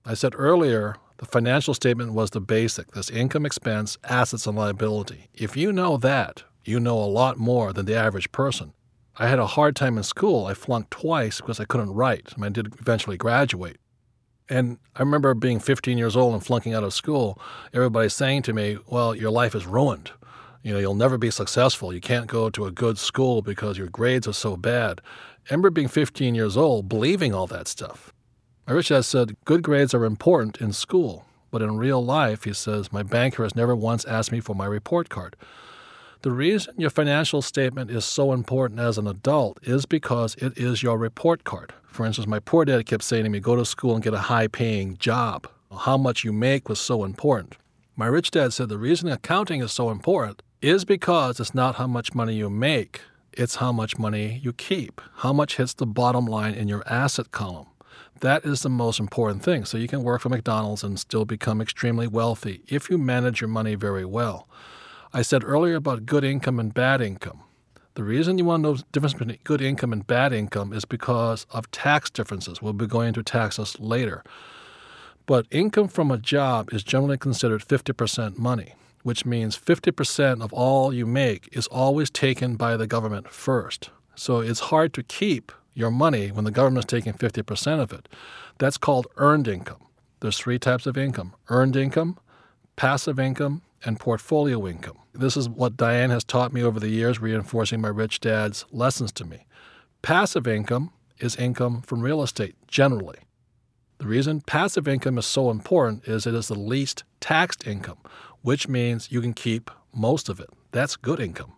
I said earlier, the financial statement was the basic. This income, expense, assets, and liability. If you know that, you know a lot more than the average person. I had a hard time in school. I flunked twice because I couldn't write. I did eventually graduate. And I remember being 15 years old and flunking out of school, everybody saying to me, well, your life is ruined. You'll never be successful. You can't go to a good school because your grades are so bad. I remember being 15 years old, believing all that stuff. My rich dad said, good grades are important in school, but in real life, he says, my banker has never once asked me for my report card. The reason your financial statement is so important as an adult is because it is your report card. For instance, my poor dad kept saying to me, go to school and get a high-paying job. How much you make was so important. My rich dad said the reason accounting is so important is because it's not how much money you make, it's how much money you keep, how much hits the bottom line in your asset column. That is the most important thing. So you can work for McDonald's and still become extremely wealthy if you manage your money very well. I said earlier about good income and bad income. The reason you want to know the difference between good income and bad income is because of tax differences. We'll be going to taxes later. But income from a job is generally considered 50% money, which means 50% of all you make is always taken by the government first. So it's hard to keep your money when the government is taking 50% of it. That's called earned income. There's three types of income: earned income, passive income, and portfolio income. This is what Diane has taught me over the years, reinforcing my rich dad's lessons to me. Passive income is income from real estate, generally. The reason passive income is so important is it is the least taxed income, which means you can keep most of it. That's good income.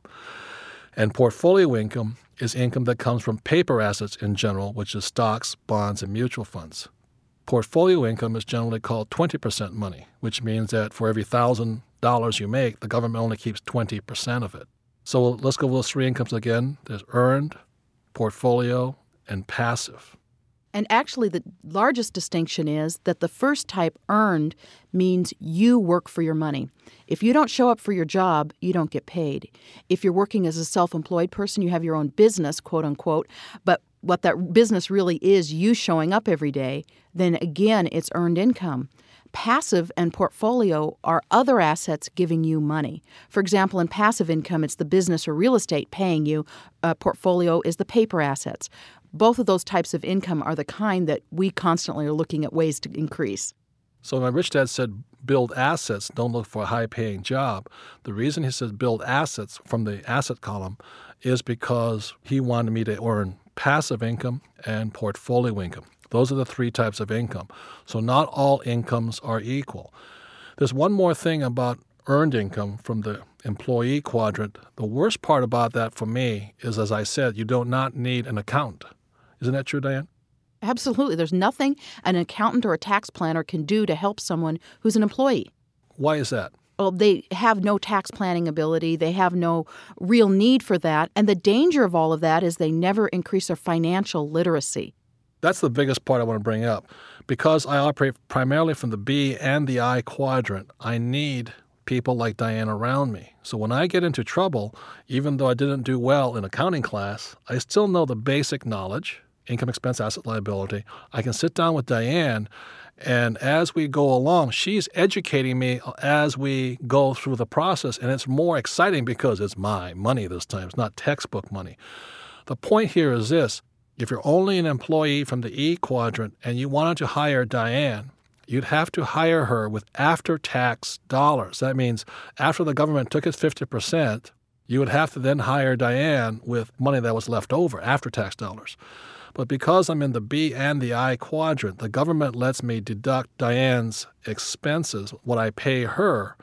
And portfolio income is income that comes from paper assets in general, which is stocks, bonds, and mutual funds. Portfolio income is generally called 20% money, which means that for every $1,000 you make, the government only keeps 20% of it. So let's go with those three incomes again. There's earned, portfolio, and passive. And actually, the largest distinction is that the first type, earned, means you work for your money. If you don't show up for your job, you don't get paid. If you're working as a self-employed person, you have your own business, quote unquote, but what that business really is you showing up every day, then again, it's earned income. Passive and portfolio are other assets giving you money. For example, in passive income, it's the business or real estate paying you. Portfolio is the paper assets. Both of those types of income are the kind that we constantly are looking at ways to increase. So my rich dad said build assets, don't look for a high-paying job. The reason he says build assets from the asset column is because he wanted me to earn passive income and portfolio income. Those are the three types of income. So not all incomes are equal. There's one more thing about earned income from the employee quadrant. The worst part about that for me is, as I said, you do not need an accountant. Isn't that true, Diane? Absolutely. There's nothing an accountant or a tax planner can do to help someone who's an employee. Why is that? Well, they have no tax planning ability. They have no real need for that. And the danger of all of that is they never increase their financial literacy. That's the biggest part I want to bring up. Because I operate primarily from the B and the I quadrant, I need people like Diane around me. So when I get into trouble, even though I didn't do well in accounting class, I still know the basic knowledge, income, expense, asset, liability. I can sit down with Diane, and as we go along, she's educating me as we go through the process, and it's more exciting because it's my money this time. It's not textbook money. The point here is this. If you're only an employee from the E quadrant and you wanted to hire Diane, you'd have to hire her with after-tax dollars. That means after the government took its 50%, you would have to then hire Diane with money that was left over, after-tax dollars. But because I'm in the B and the I quadrant, the government lets me deduct Diane's expenses, what I pay her,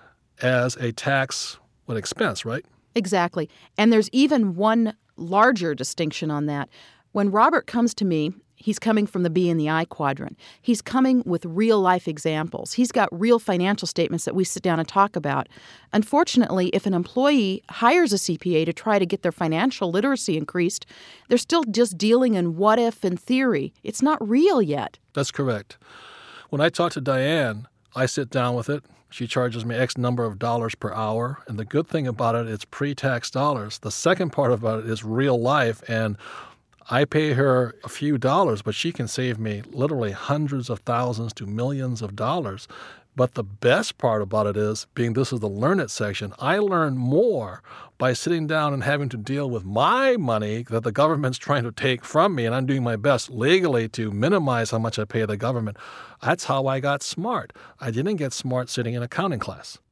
as a tax expense, right? Exactly. And there's even one larger distinction on that. When Robert comes to me, he's coming from the B and the I quadrant. He's coming with real-life examples. He's got real financial statements that we sit down and talk about. Unfortunately, if an employee hires a CPA to try to get their financial literacy increased, they're still just dealing in what-if and theory. It's not real yet. That's correct. When I talk to Diane, I sit down with it. She charges me X number of dollars per hour. And the good thing about it, it's pre-tax dollars. The second part about it is real life, and I pay her a few dollars, but she can save me literally hundreds of thousands to millions of dollars. But the best part about it is, being this is the Learn It section, I learn more by sitting down and having to deal with my money that the government's trying to take from me, and I'm doing my best legally to minimize how much I pay the government. That's how I got smart. I didn't get smart sitting in accounting class.